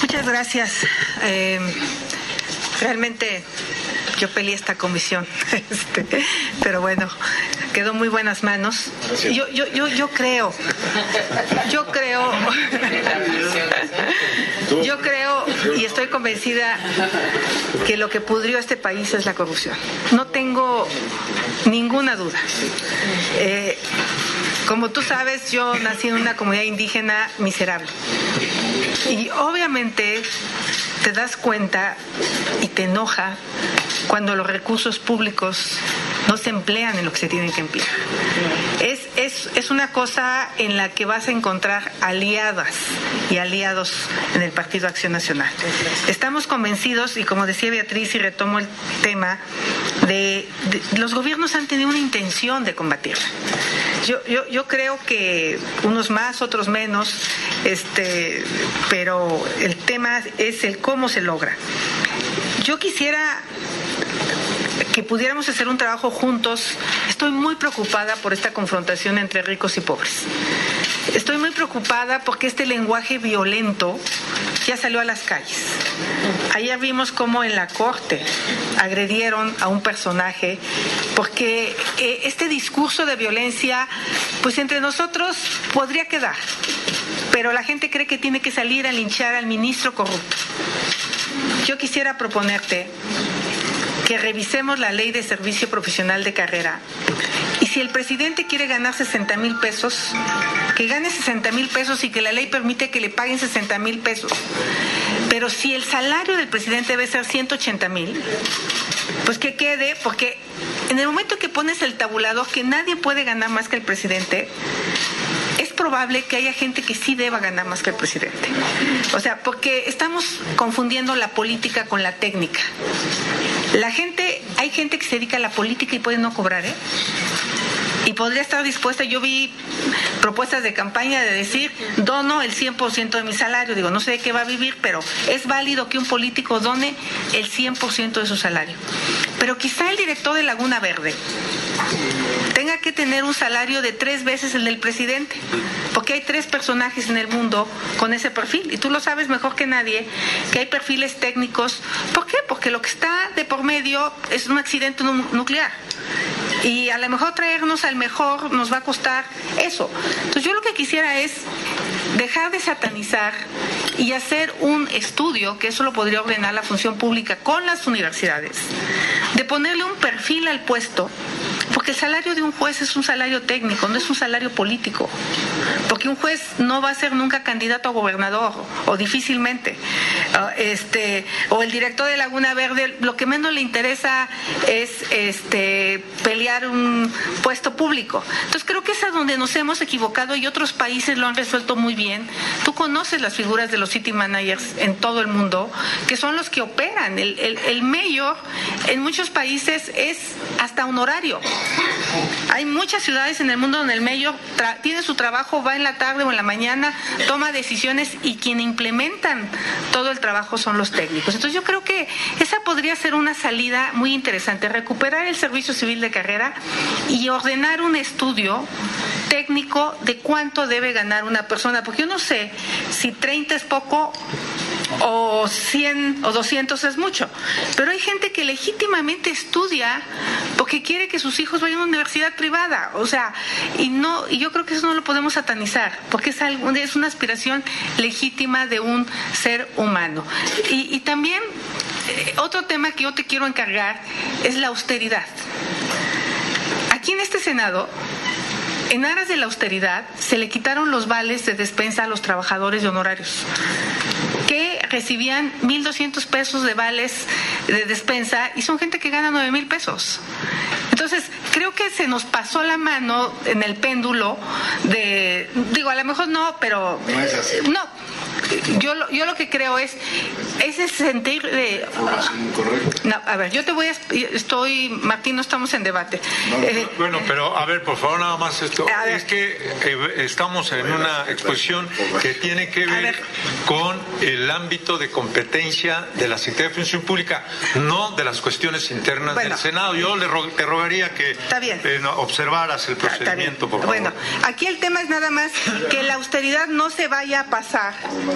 Muchas gracias. Realmente yo peleé esta comisión, pero bueno, quedó muy buenas manos. Yo creo, y estoy convencida que lo que pudrió este país es la corrupción. No tengo ninguna duda. Como tú sabes, yo nací en una comunidad indígena miserable. Y obviamente te das cuenta y te enoja cuando los recursos públicos no se emplean en lo que se tienen que emplear. Es una cosa en la que vas a encontrar aliadas y aliados en el Partido Acción Nacional. Estamos convencidos, y como decía Beatriz, y retomo el tema, de los gobiernos han tenido una intención de combatirla. Yo creo que unos más, otros menos, pero el tema es el cómo se logra. Yo quisiera que pudiéramos hacer un trabajo juntos. Estoy muy preocupada por esta confrontación entre ricos y pobres. Estoy muy preocupada porque este lenguaje violento ya salió a las calles. Ayer vimos cómo en la corte agredieron a un personaje porque este discurso de violencia, pues entre nosotros podría quedar, pero la gente cree que tiene que salir a linchar al ministro corrupto. Yo quisiera proponerte que revisemos la ley de servicio profesional de carrera. Y si el presidente quiere ganar 60,000 pesos, que gane 60,000 pesos y que la ley permite que le paguen 60,000 pesos. Pero si el salario del presidente debe ser 180,000, pues que quede, porque en el momento que pones el tabulador que nadie puede ganar más que el presidente, es probable que haya gente que sí deba ganar más que el presidente. O sea, porque estamos confundiendo la política con la técnica. Hay gente que se dedica a la política y puede no cobrar, y podría estar dispuesta. Yo vi propuestas de campaña de decir, dono el 100% de mi salario. Digo, no sé de qué va a vivir, pero es válido que un político done el 100% de su salario. Pero quizá el director de Laguna Verde tenga que tener un salario de 3 veces el del presidente, porque hay 3 personajes en el mundo con ese perfil, y tú lo sabes mejor que nadie, que hay perfiles técnicos. ¿Por qué? Porque lo que está de por medio es un accidente nuclear, y a lo mejor traernos al mejor nos va a costar eso. Entonces yo lo que quisiera es dejar de satanizar y hacer un estudio, que eso lo podría ordenar la función pública con las universidades, de ponerle un perfil al puesto, porque el salario de un juez es un salario técnico, no es un salario político, porque un juez no va a ser nunca candidato a gobernador, o difícilmente, o el director de Laguna Verde, lo que menos le interesa es pelear un puesto público. Entonces creo que es a donde nos hemos equivocado, y otros países lo han resuelto muy bien. Tú conoces las figuras de los city managers en todo el mundo, que son los que operan. El mayor en muchos países es hasta honorario. Hay muchas ciudades en el mundo donde el mayor tiene su trabajo, va en la tarde o en la mañana, toma decisiones, y quienes implementan todo el trabajo son los técnicos. Entonces yo creo que esa podría ser una salida muy interesante, recuperar el servicio civil de carrera y ordenar un estudio técnico de cuánto debe ganar una persona, porque yo no sé si 30 es poco o 100 o 200 es mucho, pero hay gente que legítimamente estudia porque quiere que sus hijos vayan a una universidad privada, o sea, y yo creo que eso no lo podemos satanizar, porque es una aspiración legítima de un ser humano. Y también otro tema que yo te quiero encargar es la austeridad. Aquí en este Senado, en aras de la austeridad, se le quitaron los vales de despensa a los trabajadores de honorarios, que recibían 1,200 pesos de vales de despensa, y son gente que gana 9,000 pesos. Entonces, creo que se nos pasó la mano en el péndulo a lo mejor no, pero no es así. No. Yo lo que creo es ese sentir de... No, a ver, Martín, no estamos en debate. Bueno, pero a ver, por favor, nada más esto. Es que estamos en una exposición que tiene que ver con el ámbito de competencia de la Secretaría de Función Pública, no de las cuestiones internas del Senado. Yo te rogaría que observaras el procedimiento, por favor. Bueno, aquí el tema es nada más que la austeridad no se vaya a pasar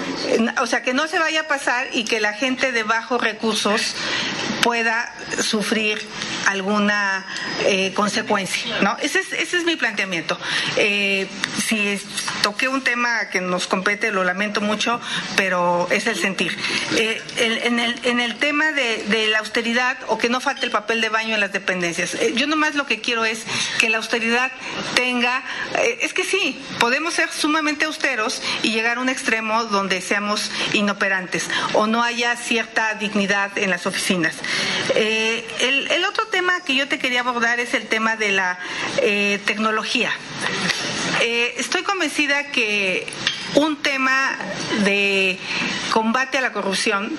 o sea, que no se vaya a pasar y que la gente de bajos recursos pueda sufrir alguna consecuencia, ¿no? Ese es mi planteamiento. Si toqué un tema que nos compete, lo lamento mucho, pero es el sentir. En el tema de la austeridad, o que no falte el papel de baño en las dependencias, yo nomás lo que quiero es que la austeridad tenga, es que sí, podemos ser sumamente austeros y llegar a un extremo donde seamos inoperantes o no haya cierta dignidad en las oficinas. El otro tema que yo te quería abordar es el tema de la tecnología. Estoy convencida que un tema de combate a la corrupción,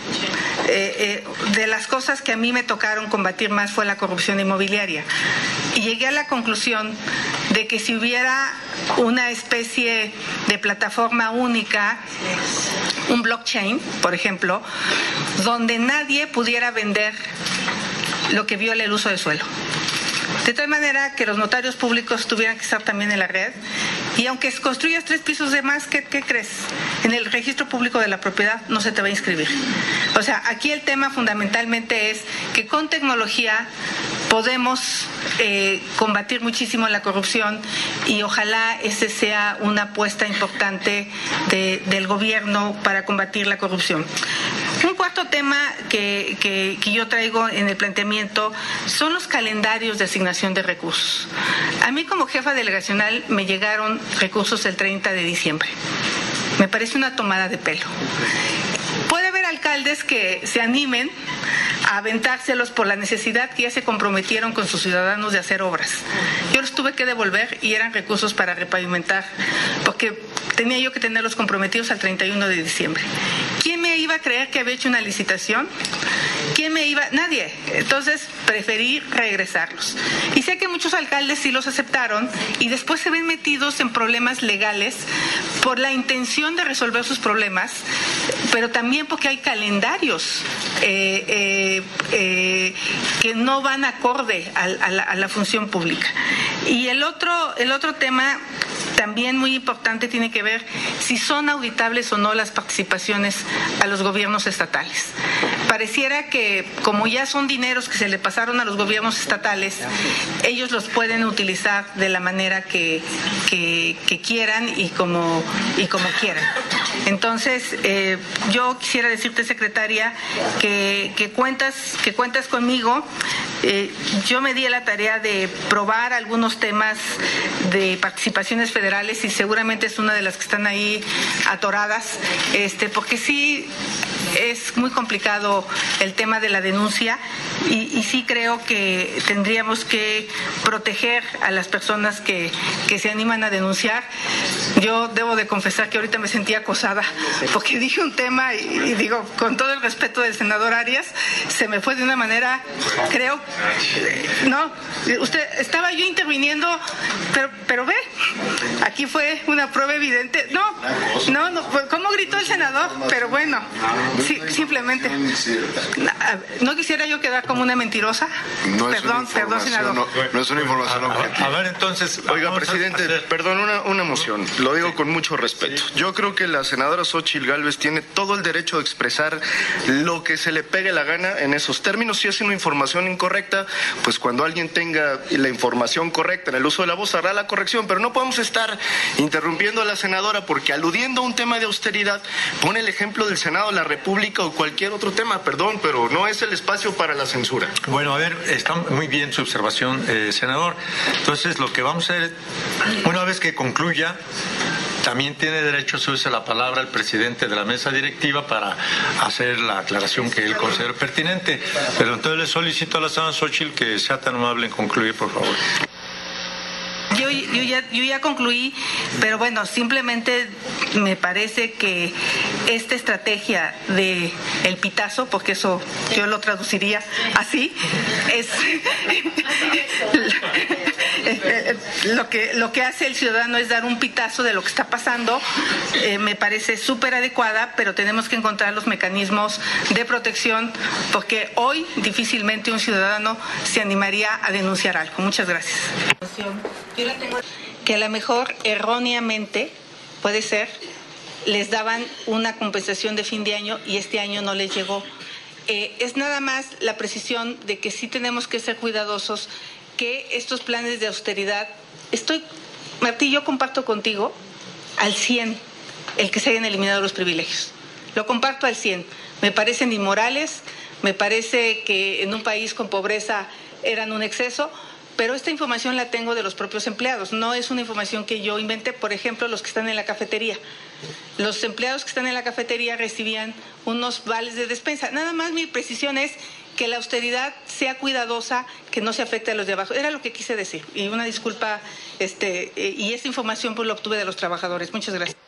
de las cosas que a mí me tocaron combatir más fue la corrupción inmobiliaria. Y llegué a la conclusión de que si hubiera una especie de plataforma única, un blockchain, por ejemplo, donde nadie pudiera vender lo que viole el uso de suelo. De tal manera que los notarios públicos tuvieran que estar también en la red, y aunque construyas 3 pisos de más, ¿qué crees? En el registro público de la propiedad no se te va a inscribir. O sea, aquí el tema fundamentalmente es que con tecnología podemos combatir muchísimo la corrupción, y ojalá ese sea una apuesta importante del gobierno para combatir la corrupción. Un cuarto tema que yo traigo en el planteamiento son los calendarios de asignación de recursos. A mí, como jefa delegacional, me llegaron recursos el 30 de diciembre. Me parece una tomada de pelo. Puede haber alcaldes que se animen a aventárselos por la necesidad que ya se comprometieron con sus ciudadanos de hacer obras. Yo los tuve que devolver y eran recursos para repavimentar, porque tenía yo que tenerlos comprometidos al 31 de diciembre. ¿Quién me iba a creer que había hecho una licitación? ¿Quién me iba? Nadie. Entonces preferí regresarlos. Y sé que muchos alcaldes sí los aceptaron y después se ven metidos en problemas legales por la intención de resolver sus problemas, pero también porque hay calendarios que no van acorde a la función pública. Y el otro tema también muy importante tiene que ver si son auditables o no las participaciones a los gobiernos estatales. Pareciera que, como ya son dineros que se le pasaron a los gobiernos estatales, ellos los pueden utilizar de la manera que quieran y como quieran. Entonces, yo quisiera decirte, secretaria, que cuentas conmigo. Yo me di a la tarea de probar algunos temas de participaciones federales, y seguramente es una de las que están ahí atoradas, porque sí es muy complicado el tema de la denuncia, y sí creo que tendríamos que proteger a las personas que se animan a denunciar. Yo debo de confesar que ahorita me sentí acosada porque dije un tema y digo, con todo el respeto del senador Arias, se me fue de una manera, creo, no, estaba yo interviniendo, pero ve, aquí fue una prueba evidente. No, ¿cómo gritó el senador? Pero bueno, sí, simplemente no quisiera yo quedar como una mentirosa. Perdón, senador. No es una información objetiva. A ver, entonces, oiga, presidente, perdón, una moción. Lo digo con mucho respeto. Yo creo que la senadora Xóchitl Gálvez tiene todo el derecho de expresar lo que se le pegue la gana en esos términos. Si es una información incorrecta, pues cuando alguien tenga la información correcta en el uso de la voz hará la corrección, pero no podemos estar interrumpiendo a la senadora porque, aludiendo a un tema de austeridad, pone el ejemplo del Senado de la República o cualquier otro tema. Perdón, pero no es el espacio para la censura. Bueno, a ver, está muy bien su observación, senador. Entonces, lo que vamos a hacer, una vez que concluya, también tiene derecho a subirse la palabra el presidente de la mesa directiva para hacer la aclaración que él considera pertinente. Pero entonces le solicito a la senadora Xóchitl que sea tan amable en concluir, por favor. Yo ya concluí, pero bueno, simplemente me parece que esta estrategia de el pitazo, porque eso yo lo traduciría así, es lo que hace el ciudadano es dar un pitazo de lo que está pasando. Me parece súper adecuada, pero tenemos que encontrar los mecanismos de protección, porque hoy difícilmente un ciudadano se animaría a denunciar algo. Muchas gracias. Yo la tengo, que a lo mejor erróneamente puede ser les daban una compensación de fin de año y este año no les llegó. Es nada más la precisión de que sí tenemos que ser cuidadosos, que estos planes de austeridad, Martí, yo comparto contigo al 100 el que se hayan eliminado los privilegios. Lo comparto al 100. Me parecen inmorales, me parece que en un país con pobreza eran un exceso, pero esta información la tengo de los propios empleados, no es una información que yo inventé. Por ejemplo, los que están en la cafetería. Los empleados que están en la cafetería recibían unos vales de despensa. Nada más mi precisión es que la austeridad sea cuidadosa, que no se afecte a los de abajo. Era lo que quise decir. Y una disculpa, y esta información pues lo obtuve de los trabajadores. Muchas gracias.